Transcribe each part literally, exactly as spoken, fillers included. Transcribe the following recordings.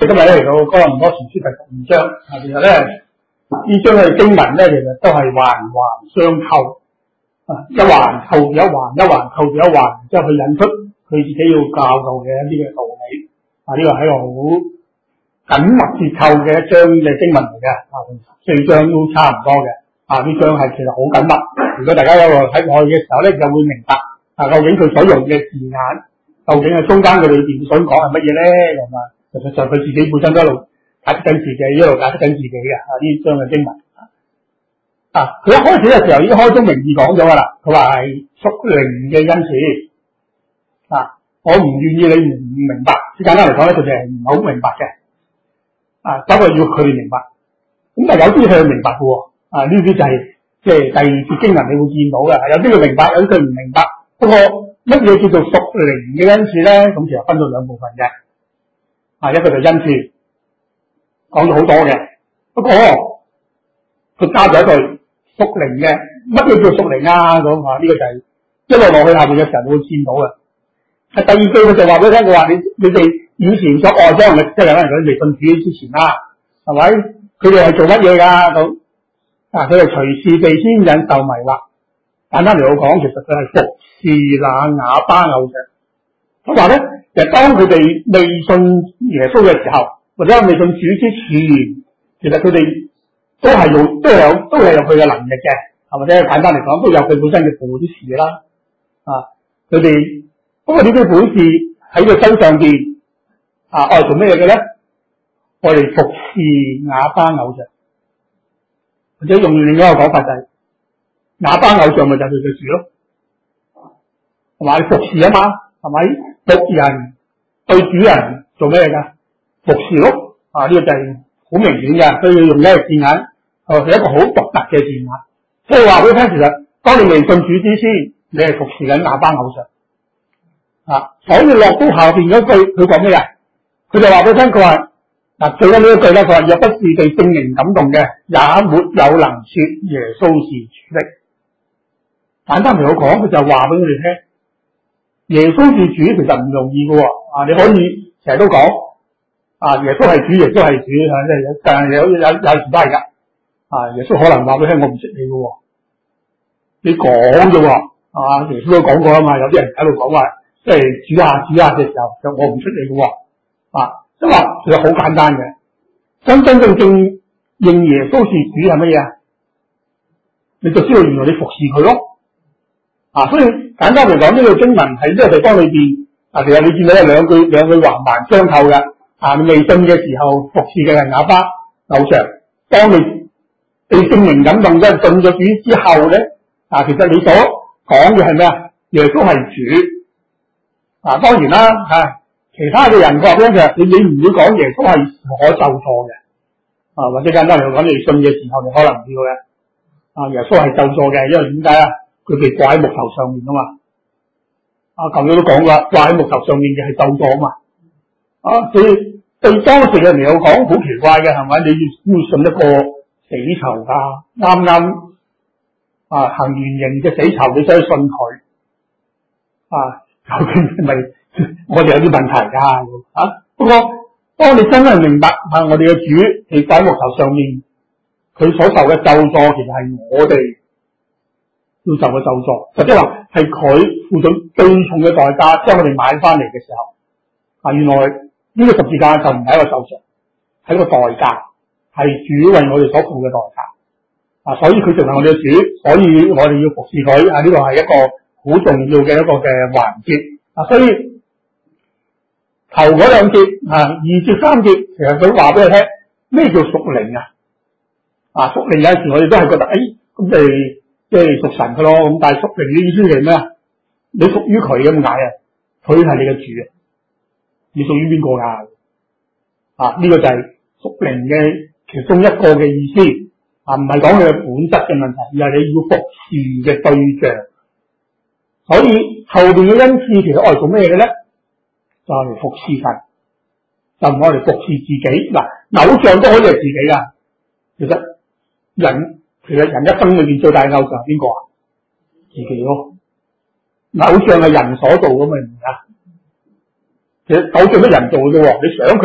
今日咧嚟到哥林多前書第十二章，啊，其實咧呢章嘅經文咧，其實都係環環相扣，啊，一環扣住一環，一環扣住一環，之後佢引出佢自己要教導嘅一啲嘅道理，啊，呢個係一個好緊密結構嘅一章嘅經文嚟嘅，啊，同四章都差唔多嘅，啊，呢章係其實好緊密，如果大家有個睇落去嘅時候咧，就會明白，啊，究竟佢所用嘅字眼，究竟係中間嘅裏邊想講係乜嘢咧，咁啊。實際上佢自己本身都一路解釋緊自己，一路解釋緊自己嘅啊呢章嘅經文啊，佢一開始嘅時候已經開宗明義講咗噶啦，佢話係屬靈嘅恩賜啊，我唔願意你唔明白，簡單嚟講咧，佢哋係唔係好明白嘅啊，不過要佢哋明白，咁但係有啲佢係明白嘅喎啊，呢啲就係即係第二節經文你會見到嘅，有啲佢明白，有啲佢唔明白，不過乜嘢叫做屬靈嘅恩賜咧？咁其實分到兩部分嘅。啊，一個就恩賜，講咗好多嘅，不過佢加咗一句屬靈嘅，乜嘢叫屬靈啊？咁啊，呢、這個就係一路落去下面嘅時候你會見到嘅。係第二句佢就話俾你聽，佢話你你哋以前所愛將嘅，即係可能佢未信主之前啦，係咪？佢哋係做乜嘢噶？咁啊，佢哋隨時被牽引受迷惑。簡單嚟講，其實佢係服侍那啞巴偶像。佢話咧。其實當佢哋未信耶穌嘅時候，或者未信主之前，其實佢哋都係用，都係有，都係有佢嘅能力嘅，係或者簡單嚟講，都有佢本身嘅本事啦。啊，佢哋不過呢啲本事喺佢身上邊，啊，愛做咩嘢嘅咧？我哋服侍啞巴偶像，或者用另一個講法就係啞巴偶像咪就係佢嘅主咯，同埋服侍啊嘛，係咪？僕人對主人做咩噶？服侍咯，啊呢、這個就係好明顯嘅，所以要用呢個字眼，係一個好獨特嘅字眼。即係話俾你聽，其實當你未信主之前，你係服侍緊啞巴偶像啊。所以落到下邊嗰句，佢講咩啊？佢就話俾你聽，佢話嗱最緊呢一句咧，佢話若不是被聖靈感動嘅，也沒有能說耶穌是主的。簡單嚟講，佢就話俾我哋聽。耶穌是主其實唔容易嘅喎，啊你可以成日都講，啊耶穌係主，耶穌係主，啊即係但係有有有時都係噶，啊耶穌可能話俾你聽我唔識你嘅喎，你講啫喎，啊耶穌都講過啊嘛，有啲人喺度講話，即係主下主下嘅時候，就我唔識你嘅喎，啊即係話其實好簡單嘅，真真正正認耶穌是主係乜嘢啊？你就知道原來你服侍佢咯。啊，所以簡單嚟講，呢、這個經文喺呢個地方裏邊，啊，其實你見到有兩句兩句環環相扣嘅。啊，你未信嘅時候服侍嘅係啞巴偶像，當你被聖靈感動，即係信咗主之後咧，啊，其實你所講嘅係咩啊？耶穌係主。啊，當然啦，啊，其他嘅人話咧，其實你你唔會講耶穌係可咒詛嘅，啊，或者簡單嚟講，你信嘅時候你可能唔要嘅，啊，耶穌係咒詛嘅，因為點解啊？佢被掛喺木頭上面啊嘛，啊，舊約都講啦，掛喺木頭上面嘅係咒詛啊嘛，啊，所以對當時嘅人嚟講好奇怪嘅係咪？你要要信一個死囚噶，啱啱啊行完刑嘅死囚，你想去信佢啊？究竟係咪我哋有啲問題噶？啊，不過當你真係明白啊，我哋嘅主被掛喺木頭上面，佢所受嘅咒詛其實係我哋。要受嘅咒詛，就即係話係佢付咗最重嘅代價將我哋買翻嚟嘅時候，啊，原來呢個十字架就唔係一個咒詛，係一個代價，係主為我哋所付嘅代價，啊，所以佢成為我哋嘅主，所以我哋要服侍佢，啊，呢個係一個好重要嘅一個嘅環節，啊，所以頭嗰兩節啊，二節三節，其實佢話俾你聽咩叫屬靈啊，啊，屬靈有陣時我哋都係覺得，誒、哎，咁你。即係屬神嘅咯，咁但係屬靈嘅意思係咩啊？你屬於佢咁解啊？佢係你嘅主啊？你屬於邊個噶？啊，呢、這個就係屬靈嘅其中一個嘅意思啊，唔係講佢嘅本質嘅問題，而係你要服侍嘅對象。所以後邊嘅恩賜其實愛做咩嘅咧？就係嚟服侍神，就唔愛嚟服侍自己。嗱、啊，偶像都可以係自己噶，其實人。其實人一生裏邊最大嘅偶像係邊個啊？自己咯。偶像係人所做噶嘛，唔係啊？其實偶像都人做嘅啫。你想佢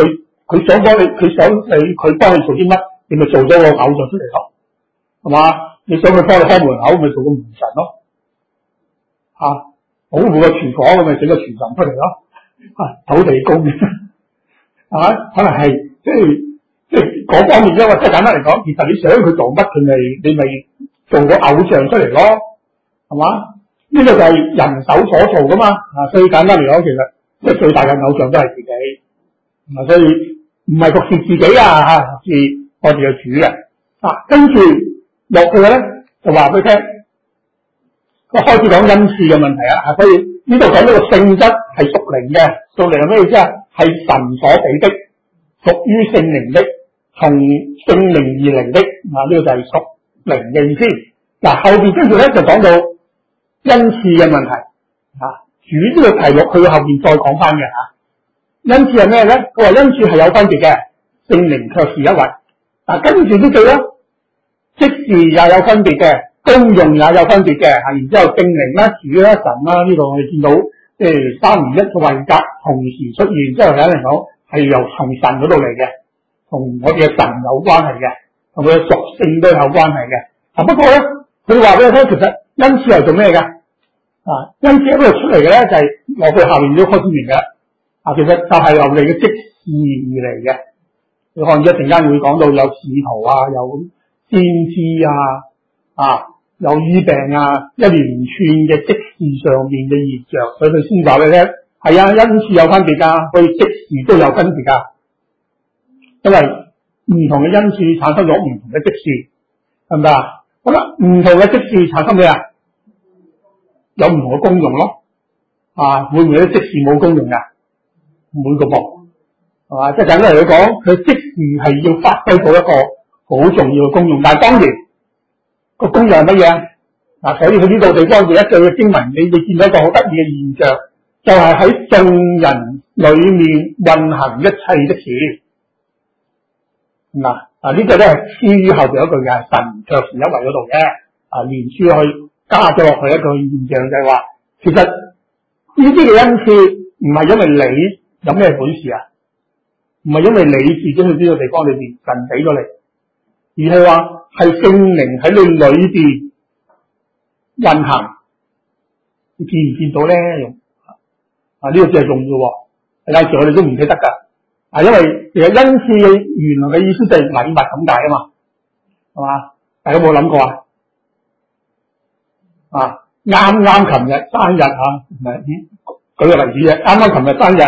佢想幫你，佢想你，佢幫你做啲乜，你咪做咗個偶像出嚟咯，係嘛？你想佢幫你開門口，咪做個門神咯，吓、啊、保護個廚房，咁咪整個廚神出嚟咯，啊土地公嘅，係嘛？可能係即係即係嗰方面啫嘛。即係簡單嚟講，其實你想佢做乜，佢咪你咪做個偶像出嚟咯，係嘛？呢、這個就係人手所做噶嘛，啊，所以簡單嚟講，其實即係最大嘅偶像都係自己，啊，所以唔係服侍自己啊，吓，服侍我哋嘅主嘅，啊，跟住落去嘅咧就話俾佢聽，佢開始講恩賜嘅問題啊，所以呢度講到個性質係屬靈嘅，屬靈係咩意思啊？係神所俾的，屬於聖靈的，從聖靈而嚟的，啊，呢、這個就係屬靈嘅意思。嗱、啊，後邊跟住咧就講到恩賜嘅問題，啊，主呢個題目佢後邊再講翻嘅吓，恩賜係咩咧？佢話恩賜係有分別嘅，聖靈卻是一位。嗱，跟住呢句咧，職事也有分別嘅，功用也有分別嘅，吓，然之後聖靈啦、主啦、神啦，呢度我哋見到即係三而一嘅位格同時出現，之後有人講係由從神嗰度嚟嘅，同我哋嘅神有關係嘅，同佢嘅屬性都有關係嘅。啊，不過咧，佢話俾你聽，其實恩賜係做咩噶？啊，恩賜喺度出嚟嘅咧，就係落去下面都開始明嘅。啊，其實就係由你嘅職事而嚟嘅。你可能一陣間會講到有使徒啊，有先知啊，啊，有醫病啊，一連串嘅職事上面嘅現象，所以佢先話俾你聽，係啊，恩賜有分別噶，佢職事都有分別噶，因為唔同嘅恩賜產生咗唔同嘅職事，係咪啊？好啦，唔同嘅職事產生咩啊？有唔同嘅功用咯，啊，會唔會啲職事冇功用噶？每個噃，係嘛？即係簡單嚟講，佢職事係要發揮到一個好重要嘅功用，但係當然個功用係乜嘢啊？所以佢呢度地方嘅一句嘅經文，你你見到一個好得意嘅現象，就係喺眾人裏面運行一切的事。嗱啊，呢個咧係黐於後邊一句嘅，神卻是一位嗰度嘅，啊，連書去加咗落去一個現象，就係話，其實呢啲嘅恩賜唔係因為你有咩本事啊，唔係因為你自己去呢個地方裏邊神俾咗你，而係話係聖靈喺你裏邊運行，你見唔見到咧？啊，呢、這個真係重要，有時我哋都唔記得噶。啊，因為其實恩賜嘅原來嘅意思就係禮物咁解啊嘛，係嘛？大家有冇諗過啊？啊，啱啱琴日生日吓，唔係，舉個例子啫，啱啱琴日生日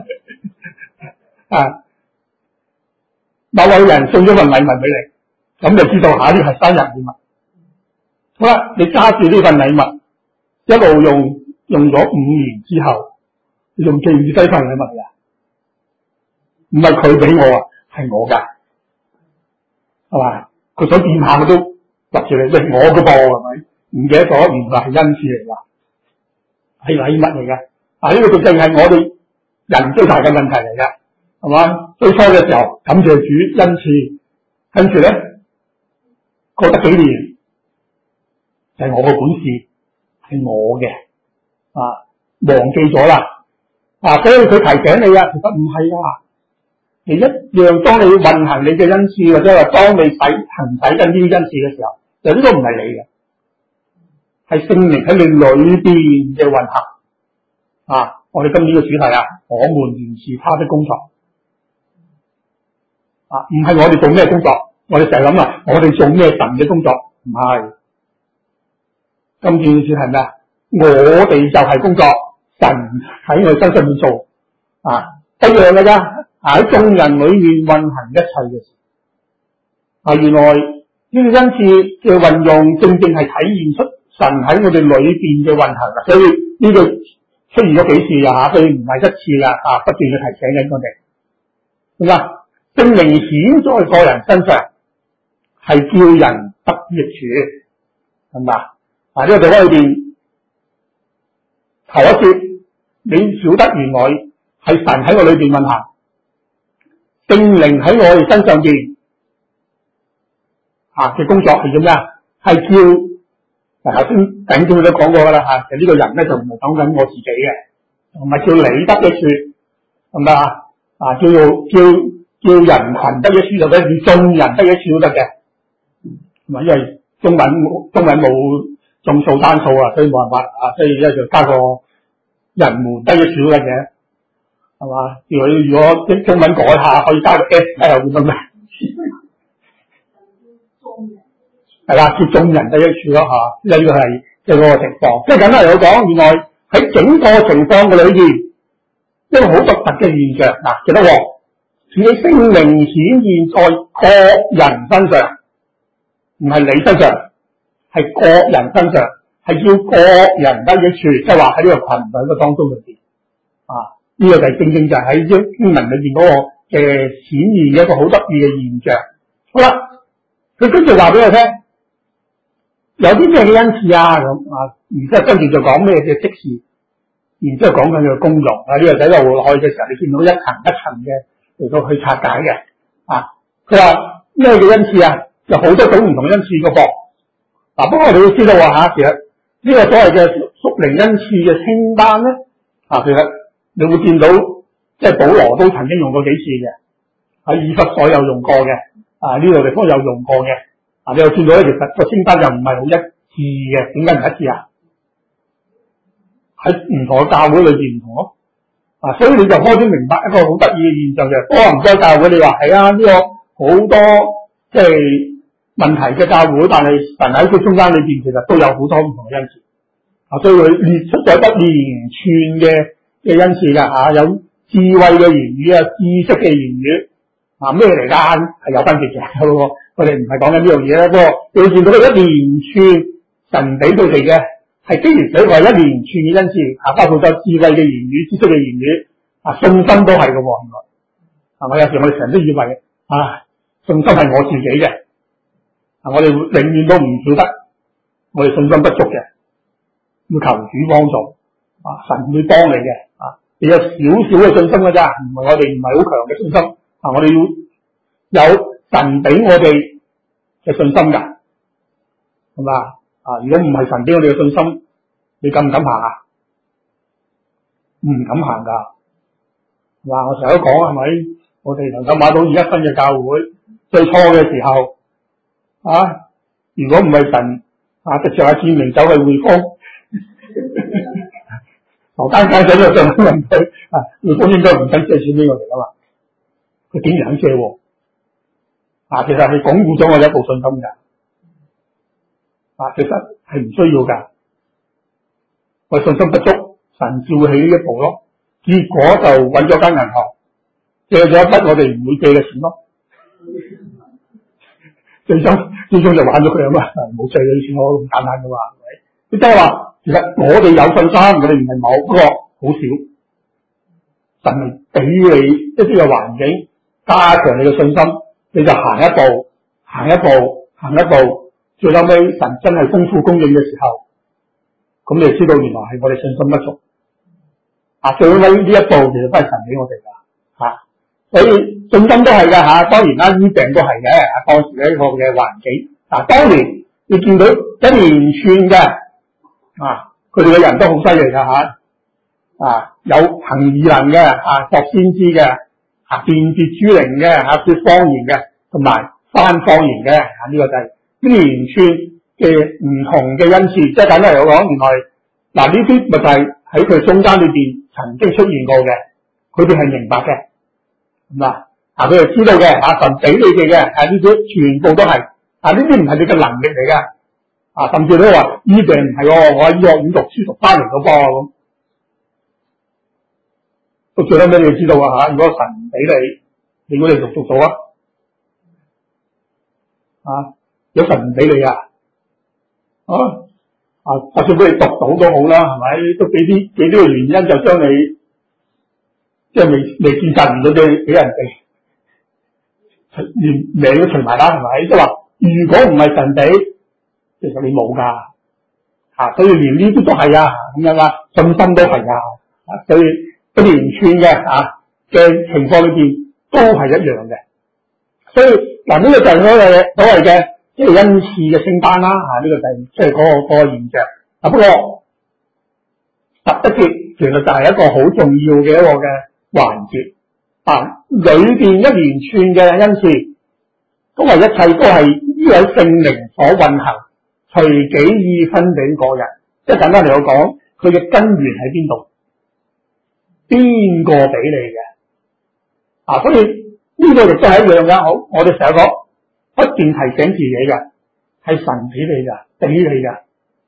啊，某位人送咗份禮物俾你，咁就知道下呢係生日禮物。好啦，你揸住呢份禮物，一路用用咗五年之後，你仲記唔記得份禮物啊？唔係佢俾我啊，係我噶，係嘛？佢想掂下我都立住你，喂，我嘅噃係咪？唔記得咗，原來係恩賜嚟噶，係禮物嚟噶。啊，呢個就正係我哋人最大嘅問題嚟噶，係嘛？最初嘅時候感謝主恩賜，跟住咧過得幾年就係、是、我嘅本事，係我嘅，啊，忘記咗啦。啊，所以佢提醒你啊，其實唔係啊。你一樣，當你運行你嘅恩賜，或者話當你使行使緊呢啲恩賜嘅時候，就呢個唔係你嘅，係聖靈喺你裏邊嘅運行。啊，我哋今年嘅主題啊，我們原是他的工作。啊，唔係我哋做咩工作，我哋成日諗啊，我哋做咩神嘅工作？唔係，今年嘅主題係咩啊？我哋就係工作，神喺我哋身上面做。啊，一樣嘅啫。喺眾人裏面運行一切嘅事，啊，原來呢個恩賜嘅運用正正係體現出神喺我哋裏邊嘅運行啦。所以呢個出現咗幾次啊，所以唔係一次啦，啊，不斷嘅提醒緊我哋，係嘛？聖靈顯在個人身上，係叫人得益處，係嘛？啊，呢個地方裏邊頭一節，你曉得原來係神喺我裏邊運行。聖靈喺我哋身上邊啊嘅工作係做咩啊？係叫嗱，頭先頂住都講過噶啦吓，其實呢個人咧就唔係講緊我自己嘅，唔係叫你得益處，係咪啊？啊，叫做叫叫人群得益處就得，叫眾人得益處都得嘅。咁啊，因為中文中文冇眾數單數啊，所以冇辦法啊，所以咧就加個人們得益處都得嘅，係嘛？如果如果中文改下，可以加個 S 喺後邊咁嘅，係啦，叫眾人得益處咯嚇。呢個係即係嗰個情況。即係簡單嚟講，原來喺整個情況嘅裏邊，一個好獨特嘅現象嗱，記得喎，自己聖靈顯現在個人身上，唔係你身上，係個人身上，係叫個人得益處，即係話喺呢個群體嘅當中裏邊啊，呢、這個就係正正就係喺經文裏邊嗰個嘅顯現嘅一個好得意嘅現象。好啦，佢跟住話俾我聽，有啲咩嘅恩賜啊咁啊，然之後跟住就講咩嘅職事，然之後講緊佢嘅功用啊，呢、這個仔路落去嘅時候，你見到一層一層嘅嚟到去拆解嘅啊。佢話咩嘅恩賜啊？有好多種唔同恩賜嘅噃。嗱，不過我哋要知道啊，其實呢個所謂嘅屬靈恩賜嘅清單咧，啊，其實你會見到，即係保羅都曾經用過幾次嘅，喺以弗所有用過嘅，啊呢度地方有用過嘅，啊你又見到咧，其實個清單又唔係好一致嘅，點解唔一致啊？喺唔同嘅教會裏邊唔同咯，啊，所以你就開始明白一個好得意嘅現象嘅，多唔多教會？你話係啊，呢個好多即係問題嘅教會，但係神喺佢中間裏邊，其實都有好多唔同嘅恩賜，啊，所以佢列出咗一連串嘅嘅恩賜噶，啊，有智慧嘅言語啊，知識嘅言語，啊咩嚟噶？係有分別嘅，我哋唔係講緊呢樣嘢啦，不過你會見到佢一連串神俾佢哋嘅。係基如水為一連串嘅恩賜，啊，包括咗智慧嘅言語、知識嘅言語，啊，信心都係嘅喎，原來，係咪？有時我哋成日都以為，啊，信心係我自己嘅，啊，我哋永遠都唔曉得，我哋信心不足嘅，要求主幫助，啊，神會幫你嘅，啊，你有少少嘅信心嘅咋，唔係我哋唔係好強嘅信心，啊，我哋要有神俾我哋嘅信心㗎，係嘛？啊！如果唔係神俾我哋嘅信心，你敢唔敢行啊？唔敢行噶。嗱，我成日都講係咪？我哋能夠買到而家新嘅教會，最初嘅時候啊，如果唔係神啊，直上阿志明走去匯豐，羅單街仔就上去問佢啊，匯豐應該唔使借錢俾我哋噶嘛？佢竟然肯借喎！啊，其實係鞏固咗我哋一部信心㗎。啊，其實係唔需要噶，我信心不足，神照起呢一步咯，結果就揾咗間銀行借咗一筆我哋唔會借嘅錢咯，最終最終就玩咗佢啊嘛，冇借嘅錢我咁簡單噶嘛，係咪？即係話，其實我哋有信心，我哋唔係冇，不過好少，神係俾你一啲嘅環境，加強你嘅信心，你就行一步，行一步，行一步。最後尾神真係豐富供應嘅時候，咁你就知道原來係我哋信心不足。啊，最後尾呢一步其實都係神俾我哋噶，吓、啊，所以信心都係噶吓。當然啦，醫病都係嘅。啊，當時呢個嘅環境，嗱、啊，當年你見到一連串嘅，啊，佢哋嘅人都好犀利噶吓，啊，有行異能嘅，啊，作先知嘅，啊，辨別諸靈嘅，啊，說方言嘅，同埋翻方言嘅，啊，呢、這個就係、是。呢連串嘅唔同嘅恩賜，即係簡單嚟講，原來嗱呢啲咪就係喺佢中間裏邊曾經出現過嘅，佢哋係明白嘅，係嘛？啊，佢哋知道嘅，啊神俾你哋嘅，啊呢啲全部都係，啊呢啲唔係你嘅能力嚟噶，啊甚至都話醫病唔係，我喺醫學院讀書讀翻嚟嘅噃咁，到最後尾你要知道啊吓，如果神唔俾你，你估你讀讀到啊？啊？有神唔俾你啊，啊啊，就算俾你讀到都好啦，係咪？都俾啲俾啲個原因就將你即係未未見習唔到嘅俾人哋，連命都除埋啦，係咪？即係話如果唔係神俾，其實你冇噶，啊，所以連呢啲都係啊，咁樣啊，信心都係啊，啊，所以一連串嘅啊嘅情況裏邊都係一樣嘅，所以嗱呢、這個就係所謂所謂嘅。即係恩賜嘅清單啦，吓、啊、呢、這個就係即係嗰個嗰、那個現象。啊，不過十一節其實就係一個好重要嘅一個嘅環節。 啊，裏邊一連串嘅恩賜，都係一切都係呢位聖靈所運行，隨己意分俾個人。即係簡單嚟講，佢嘅根源喺邊度？邊個俾你嘅？啊，所以呢個亦都係一樣嘅。好，我哋成日講，不斷提醒自己嘅，係神俾你嘅，俾你嘅。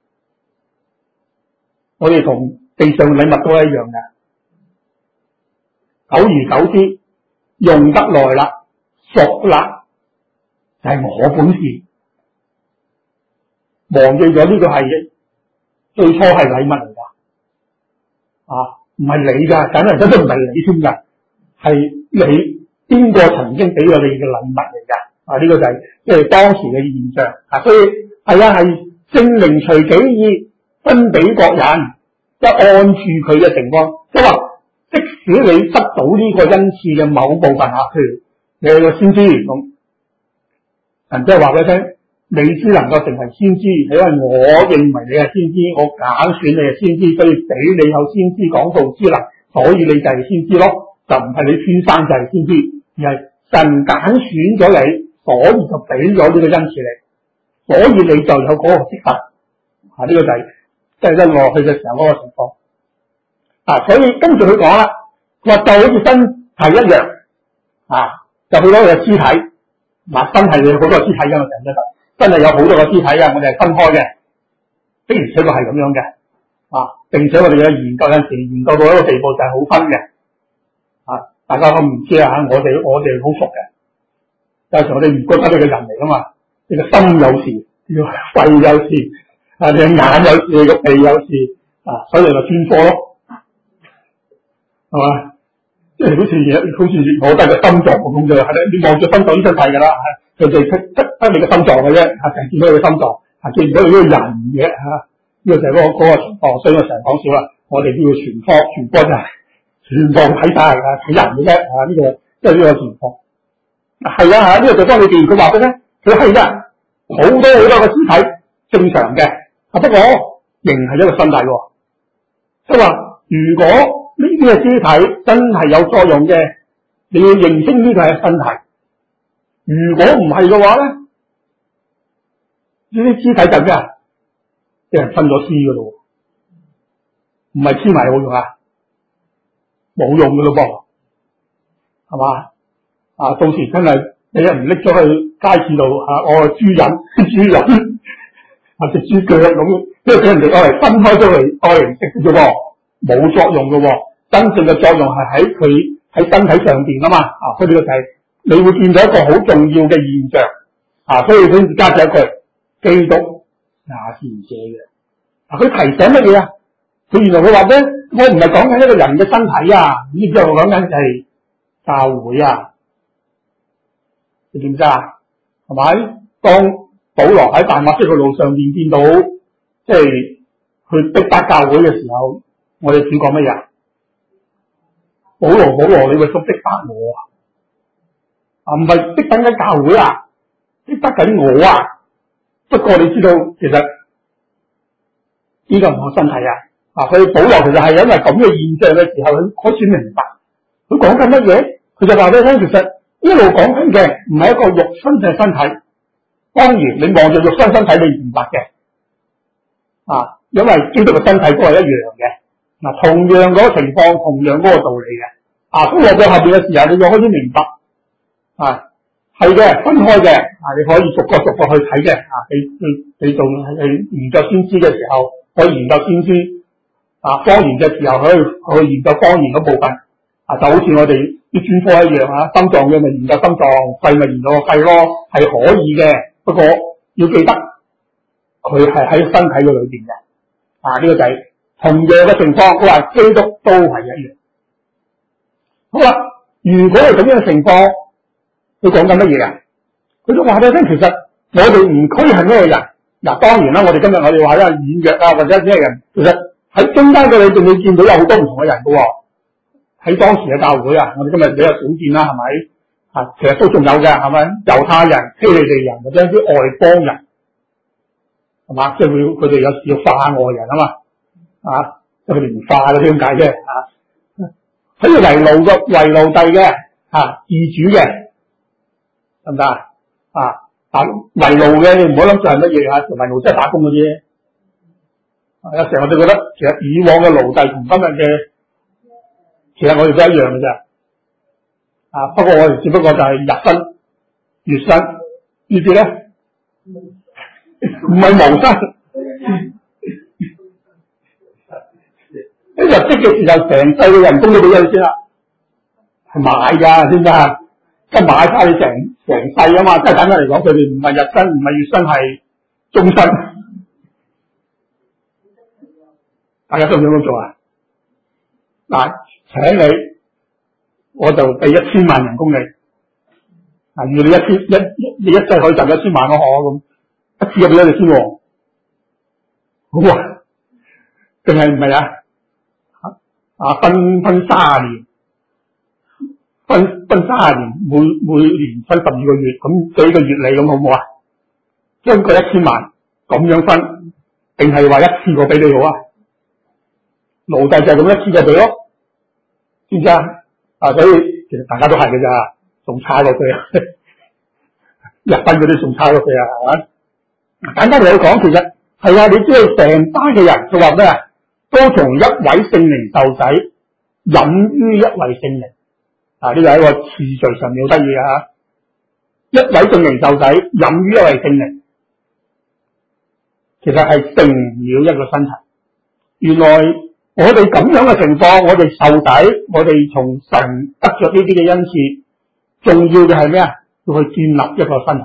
我哋同地上禮物都係一樣嘅。久而久之，用得耐啦，熟啦，就係我本事，忘記咗呢個係最初係禮物嚟噶，啊，唔係你噶，簡單嚟講都唔係你添噶，係你邊個曾經俾咗你嘅禮物嚟噶，啊，呢個就係即係當時嘅現象，啊，所以係啊，係聖靈隨己意分俾各人，即係按住佢嘅情況，即係話。即使你得到呢個恩賜嘅某部分啊，譬如你係個先知咁，神即係話俾你聽，你只能夠成為先知，係因為我認為你係先知，我揀選你係先知，所以俾你有先知講道之能，所以你就係先知咯，就唔係你天生就係先知，而係神揀選咗你，所以就俾咗呢個恩賜你，所以你就有嗰個職份，啊，呢個就係即係一落去嘅時候嗰個情況。啊，所以跟住佢講啦，佢話就好似身體一樣，啊，就好多個肢體，嗱，身體有好多個肢體㗎嘛，成日都真係有好多個肢體㗎，我哋係分開嘅，的而且確係咁樣嘅，啊，並且我哋嘅研究有陣時研究到一個地步就係好分嘅，啊，大家都唔知啊，我哋我哋好熟嘅，有時我哋唔覺得你個人嚟㗎嘛，你個心有事，你個肺有事，啊，你個眼有事，你個鼻有事，啊，所以就專科咯。係嘛？即係好似好似我得個心臟咁嘅，係啦。你望住心臟醫生睇噶啦，佢就出出得你個心臟嘅啫，係淨見到你個心臟，係見唔到你呢個人嘅吓。呢個就係嗰個嗰個情況，所以我成日講笑啦。我哋都要全科，全科就係全部睇晒啊，睇人嘅啫啊！呢個即係呢個情況。係啊吓，呢個地方裏邊佢話嘅咧，佢係噶好多好多個肢體正常嘅，啊不過仍係一個身體喎。即係話如果呢啲嘅肢體真係有作用嘅，你要認清呢個係身體。如果唔係嘅話咧，呢啲肢體就咩啊？俾人分咗屍噶咯，唔係黐埋有用啊，冇用噶咯噃，係嘛？啊，到時真係你又唔拎咗去街市度啊，我豬癮豬癮啊食豬腳咁，即係俾人哋愛嚟分開咗嚟愛嚟食嘅啫喎，冇作用嘅喎。真正嘅作用係喺佢喺身體上邊啊嘛，啊，所以呢個就係你會見到一個好重要嘅現象，啊，所以佢加咗一句，基督也是這嘅，啊，佢提醒乜嘢啊？佢原來佢話咧，我唔係講緊一個人嘅身體啊，呢之後講緊係教會啊，你知唔知啊？係咪？當保羅喺大馬色嘅路上面見到，即係去逼迫教會嘅時候，我哋主講乜嘢？保羅，保羅，你為咗逼迫我啊？啊，唔係逼緊緊教會啊，逼迫緊我啊。不過你知道，其實呢個唔係我身體啊。啊，所以保羅其實係因為咁嘅現象嘅時候，佢開始明白佢講緊乜嘢。佢就話俾你聽，其實一路講緊嘅唔係一個肉身嘅身體。當然，你望住肉身身體，你明白嘅。啊，因為基督嘅身體都係一樣嘅。嗱，同樣嗰個情況，同樣嗰個道理嘅，啊，咁落到後邊嘅時候，你就開始明白，啊，係嘅，分開嘅，啊，你可以逐個逐個去睇嘅，啊，你你你做去研究先知嘅時候，可以研究先知，啊，方言嘅時候可以去研究方言嗰部分，啊，就好似我哋啲專科一樣啊，心臟嘅咪研究心臟，肺咪研究個肺咯，係可以嘅，不過要記得佢係喺身體嘅裏邊嘅，啊，呢個就係。同樣嘅情況，佢話基督都係一樣。好啦，如果係咁樣嘅情況，佢講緊乜嘢啊？佢都話俾你聽，其實我哋唔拘係咩人。嗱，當然啦，我哋今日我哋話咧軟弱啊，或者咩人，其實喺中間嘅裏邊，你見到有好多唔同嘅人嘅喎。喺當時嘅教會啊，我哋今日比較少見啦，係咪？啊，其實都仲有嘅，係咪？猶太人、希利尼人或者啲外邦人，係嘛？即係佢佢哋有時要化外人啊嘛。啊，佢哋唔化嘅點解啫？啊，喺度為奴嘅為奴隸嘅， 啊自主嘅，得唔得啊？啊，但為奴嘅你唔好諗住係乜嘢啊，為奴真係打工嘅啫。有時我哋覺得其實以往嘅奴隸同今日嘅，其實我哋都一樣嘅啫。啊，不過我哋只不過就係日薪、月薪呢啲咧，唔係無薪。一入職嘅時候，成世嘅人工都俾咗先啦，係買噶，先得，即係買翻你成成世啊嘛。即係簡單嚟講，佢哋唔係日薪，唔係月薪，係終身。大家想唔想咁做啊？嗱，請你，我就俾一千萬人工你。嗱，如你一千一你一世可以賺一千萬咯，可咁一次就俾咗你先喎。好啊，定係唔係啊？啊，分分卅年，分分卅年，每每年分十二個月，咁俾個月你咁好唔好啊？將個一千萬咁樣分，定係話一次過俾你好啊？奴隸就係咁一次過俾咯，知唔知啊？啊，所以其實大家都係嘅咋，仲差落去啊！日薪嗰啲仲差落去啊，係嘛？簡單嚟講，其實係啊，你知道成班嘅人，佢話咩啊？都從一位聖靈受洗，飲於一位聖靈。啊，呢個係一個次序上面好得意啊！一位聖靈受洗，飲於一位聖靈，其實係成了一個身體。原來我哋咁樣嘅情況，我哋受洗，我哋從神得着呢啲嘅恩賜，重要嘅係咩啊？要去建立一個身體。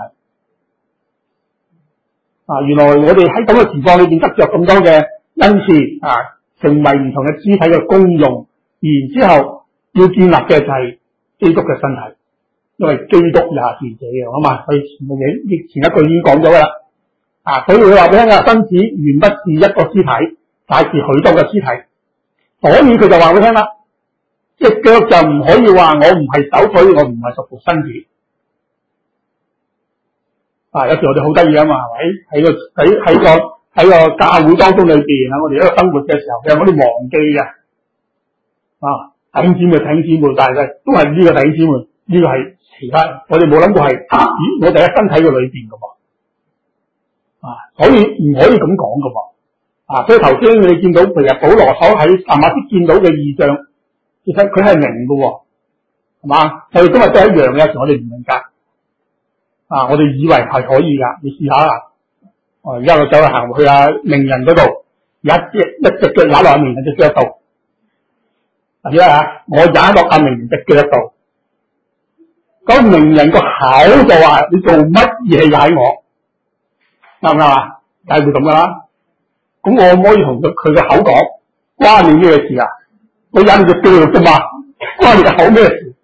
啊，原來我哋喺咁嘅情況裏邊得着咁多嘅恩賜啊，成為唔同嘅肢體嘅功用，然之後要建立嘅就係基督嘅身體，因為基督也是這樣啊嘛。佢前面前一句已經講咗噶啦，啊，所以佢話俾你聽啊，身子原不是一個肢體，乃是許多嘅肢體。所以佢就話俾你聽啦，隻腳就唔可以話我唔係手腿，我唔係屬乎身子。啊，有時我哋好得意啊嘛，係咪？喺個喺喺個喺個教會當中裏邊啊，我哋喺個生活嘅時候，有我哋忘記嘅啊，弟兄姊妹弟兄姊妹，但係都係呢個弟兄姊妹，呢、這個係其他，我哋冇諗過係，咦，我哋喺身體嘅裏邊噶噃，啊，所以唔可以咁講噶噃，啊，所以頭先你見到譬如保羅所喺大馬色見到嘅異象，其實佢係明噶，係嘛？我哋今日都係一樣嘅，有時我哋唔明白。啊！我哋以為係可以噶，你試下啦。哦，而家我走去行去啊名人嗰度，一隻一隻腳踩落阿名人隻腳度。或者啊，我踩落阿名人隻腳度，咁名人個口就話：你做乜嘢踩我？啱唔啱啊？梗係會咁噶啦。咁我可唔可以同佢佢個口講，關你咩事啊？我踩你隻腳啫嘛，關你個口咩事？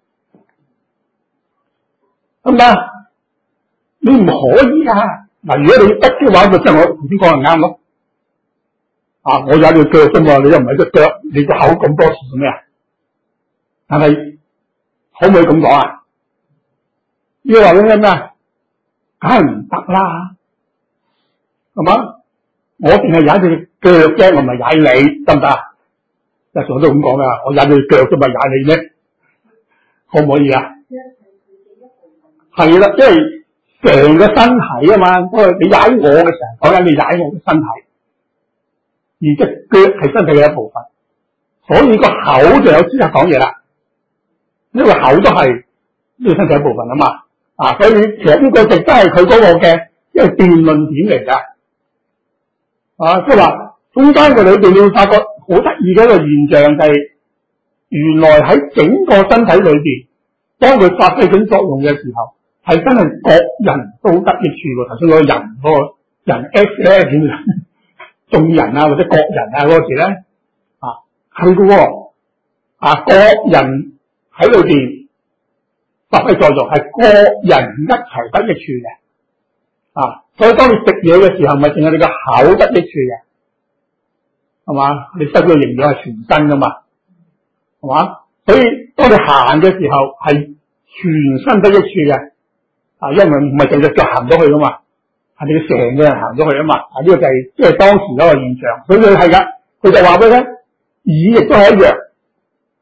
得唔得？你唔可以啊！嗱，如果你得嘅話，就即係我頭先講係啱咯。啊，我有條腳啫嘛，你又唔係隻腳，你個口咁多事做咩啊？但係可唔可以咁講啊？呢個話緊咩啊？梗係唔得啦，係嘛？我淨係踩隻腳啫，我唔係踩你，得唔得啊？有時我都咁講噶，我踩隻腳啫嘛，踩你咩？可唔可以啊？係啦，因為成個身體啊嘛，因為你踩我嘅時候，講緊你踩我嘅身體，而隻腳係身體嘅一部分，所以個口就有資格講嘢啦。呢個口都係呢個身體一部分啊嘛，啊，所以其實呢個亦都係佢嗰個嘅一個辯論點嚟噶，啊，即係話中間嘅裏邊你會發覺好得意嘅一個現象就係、是，原來喺整個身體裏邊，當佢發揮緊作用嘅時候。係真係各人都得益處喎。頭先嗰個人嗰、嗰個人 X 咧點樣？眾人啊或者各人啊嗰個字咧啊係嘅喎啊，各人喺裏邊發揮作用，係各人一齊得益處嘅啊。所以當你食嘢嘅時候，咪淨係你個口得益處嘅，係嘛？你收嘅營養係全身噶嘛，係嘛？所以當你行嘅時候係全身得益處嘅。啊，因為唔係淨隻腳行咗去噶嘛，係你成個人行咗去啊嘛。啊，呢、這個就係即係當時嗰個現象。所以佢係噶，佢就話俾你聽，耳亦都係一樣。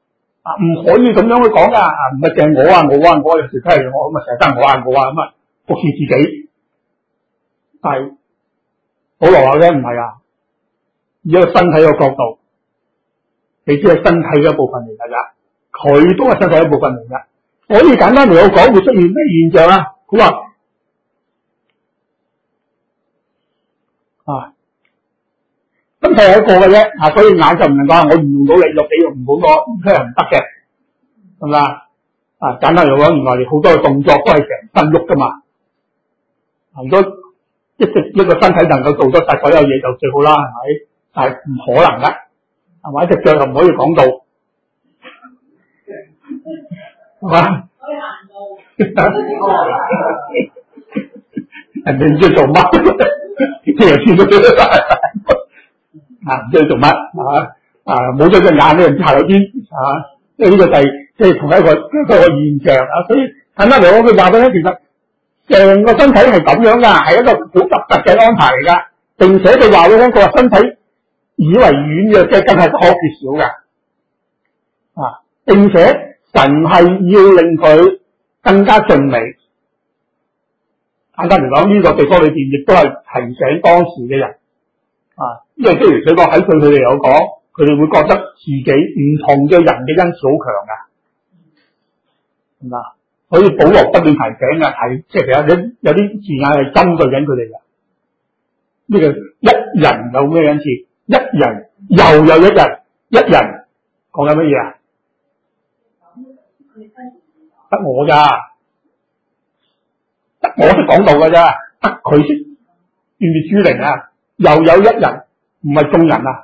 啊，唔可以咁樣去講噶，唔係淨係我啊我啊我，有時都係我咁啊，成日得我啊我啊咁啊，服侍自己。但係保羅話咧唔係啊，以一個身體嘅角度，你只係身體嘅一部分嚟噶咋，佢都係身體一部分嚟噶。所以簡單嚟講，會出現咩現象啊？佢話啊，身體係一個嘅啫，啊，所以眼就唔能夠我唔用到你，肉你用唔到我，咁係唔得嘅，係咪啊？啊，簡單嚟講，原來你好多嘅動作都係成身喐噶嘛。啊，如果一直一個身體能夠做得晒所有嘢就最好啦，係咪？但係唔可能噶，係咪？隻腳又唔可以講到，係嘛？可以行到，人哋唔知做乜，啲人見到都得啊，唔知做乜啊？啊，冇咗隻眼咧，唔知行到邊啊？即係呢個就係即係同一個一個現象啊。所以簡單嚟講，佢話俾你聽，其實成個身體係咁樣噶，係一個好特特嘅安排嚟噶，並且佢話俾你聽，佢話身體以為軟弱嘅，真係不可缺少噶啊！並且神係要令佢更加俊美。簡單嚟講，呢、這個地方裏邊亦都係提醒當時嘅人啊，因為譬如佢講喺對佢哋有講，佢哋會覺得自己唔同嘅人嘅恩賜好強噶，係嘛？所以保羅不斷提醒啊，提即係其實有有啲字眼係針對緊佢哋嘅。呢、這個一人有咩恩賜？一人又有一人，一人講緊乜嘢啊？得我咋？得我識講道㗎咋？得佢識辨別諸靈啊！又有一人，唔係眾人啊！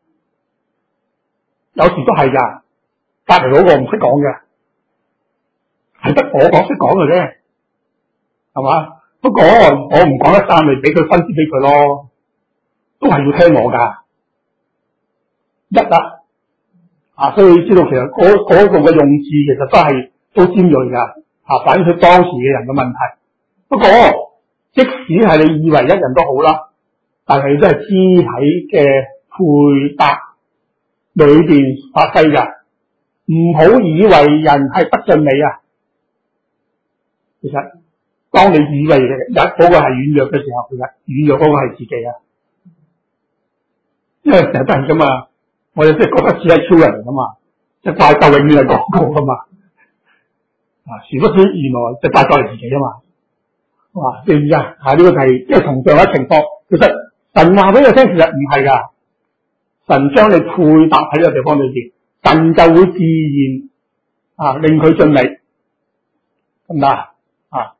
有時都係㗎，隔籬嗰個唔識講嘅。係得我講識講嘅啫，係嘛？不過我唔講得晒，咪俾佢分析俾佢咯，都係要聽我噶。一啊，啊，所以知道其實嗰嗰度嘅用字其實都係都尖銳噶，啊，反映出當時嘅人嘅問題。不過即使係你以為一人都好啦，但係都係肢體嘅配搭裏邊發揮噶，唔好以為人係不盡美啊。其實，當你以為嘅嗰個係軟弱嘅時候，其實軟弱嗰個係自己啊，因為成日都係咁嘛，我哋即係覺得只係超人嚟噶嘛，即係怪獸永遠係講過噶嘛，啊，殊不知原來即係怪獸係自己啊嘛，哇，知唔知啊？啊，呢個就係即係同樣嘅情況，其實神話俾你聽，其實唔係噶，神將你配搭喺個地方裏邊，神就會自然啊令佢盡美，咁嗱。啊，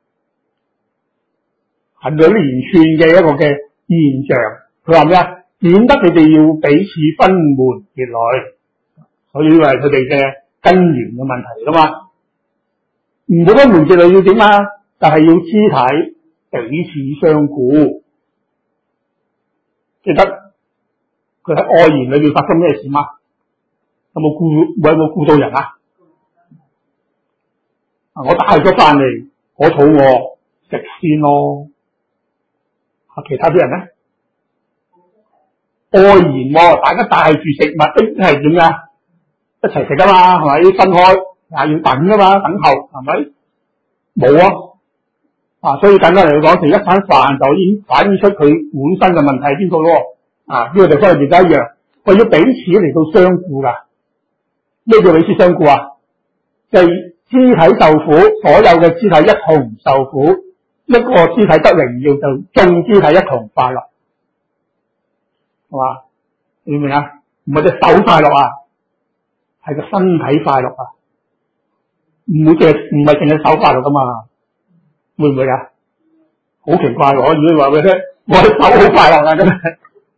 係兩連串嘅一個嘅現象。佢話咩啊？免得你哋要彼此分門別類，所以呢個係佢哋嘅根源嘅問題嚟噶嘛。唔好分門別類要點啊？就係、是、要肢體彼此相顧。記得佢喺愛言裏邊發生咩事嗎？有冇顧？有冇顧到人啊？我帶咗翻嚟，我肚餓食先咯。啊，其他啲人咧，愛言喎，大家帶住食物，即係點啊？一齊食噶嘛，係咪？分開啊，要等噶嘛，等候係咪？冇啊，啊，所以簡單嚟講，食一餐飯就已經反映出佢本身嘅問題喺邊度咯。啊，呢、這個地方亦都一樣，為咗彼此嚟到相顧噶。咩叫彼此相顧啊？就係肢體受苦，所有嘅肢體一同受苦，一個肢體得榮耀，就眾肢體一同快樂，係嘛？你明唔明啊？唔係隻手快樂啊，係個身體快樂啊，唔會淨係唔係淨係手快樂噶嘛？會唔會啊？好奇怪喎！如果你話俾佢聽，我隻手好快樂啊，真係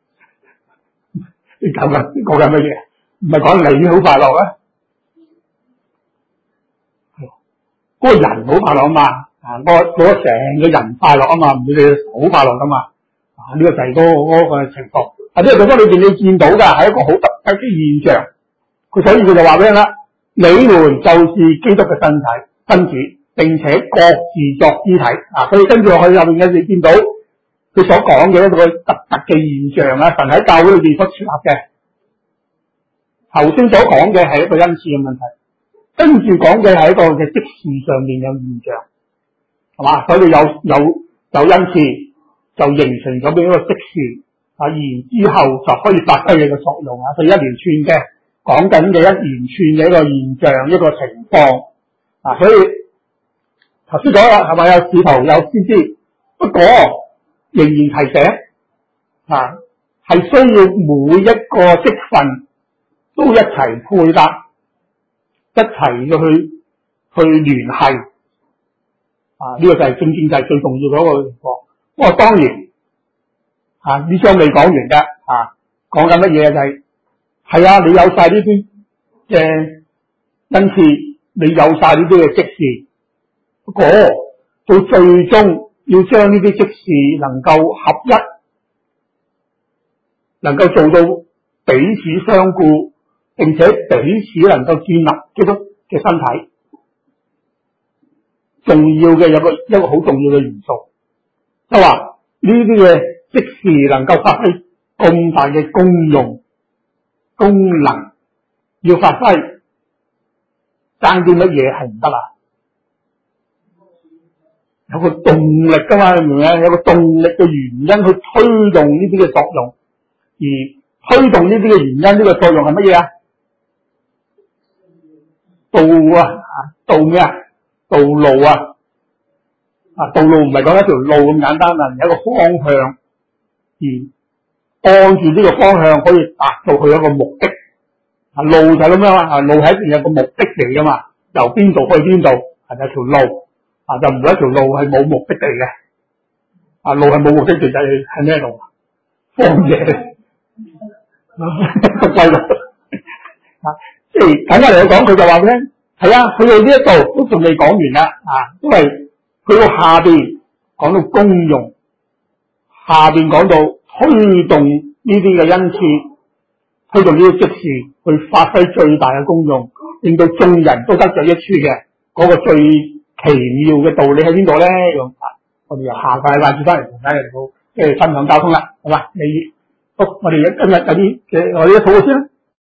你講緊講緊乜嘢？唔係講你好快樂啊？嗰個人好快樂啊嘛，啊，我我成個人快樂啊嘛，唔會你好快樂噶嘛，啊，呢、這個就係嗰、那個、那個情況。啊，呢個地方裏邊你見到嘅係一個好特別嘅現象，佢所以佢就話俾你啦，你們就是基督嘅身體身子，並且各自作肢體。啊，所以跟住落去入面嘅你見到佢所講嘅一個特特嘅現象啊，神喺教會裏邊所設立嘅， 頭先所講嘅係一個恩賜嘅問題，跟住講嘅係一個嘅職事上面有現象，係嘛？所以有有有恩賜就形成咗變一個職事啊，然之後就可以發揮你嘅作用啊。所以一連串嘅講緊嘅一連串嘅一個現象一個情況啊，所以頭先講啦，係咪有使徒有先知？不過仍然提醒啊，係需要每一個職份都一齊配搭，一齊要去去聯繫啊！呢、這個就係正正就係最重要嘅一個情況。不過當然啊，呢章未講完嘅啊，講緊乜嘢就係、是、係啊，你有晒呢啲嘅恩賜，你有晒呢啲嘅職事，不過到最終要將呢啲職事能夠合一，能夠做到彼此相顧，並且彼此能夠建立基督嘅身體，重要嘅有個一個好重要嘅元素，即係話呢啲嘅職事能夠發揮咁大嘅功用功能，要發揮爭啲乜嘢係唔得啊？有個動力噶嘛，明唔明啊？有個動力嘅原因去推動呢啲嘅作用，而推動呢啲嘅原因，呢、這個作用係乜嘢啊？道啊，道咩啊？道路啊，啊，道路唔係講一條路咁簡單啊，係一個方向，而按住呢個方向可以達到佢一個目的。啊，路就係咁樣啊，路係一定有個目的嚟噶嘛，由邊度去邊度係有條路。啊，就唔會一條路係冇目的地嘅，啊，路係冇目的地就係係咩路？荒野，貴咯，啊，即係簡單嚟講，佢就話俾你聽，係啊，佢哋呢一度都仲未講完啦，啊，因為佢到下邊講到功用，下邊講到推動呢啲嘅恩賜，推動呢啲職事去發揮最大嘅功用，令到眾人都得咗益處嘅嗰個最奇妙嘅道理喺邊度咧？咁啊，我哋由下個禮拜至翻嚟同大家嚟到即係分享交通啦，好嘛？你，好，我哋今日有啲嘅我哋一討先啦。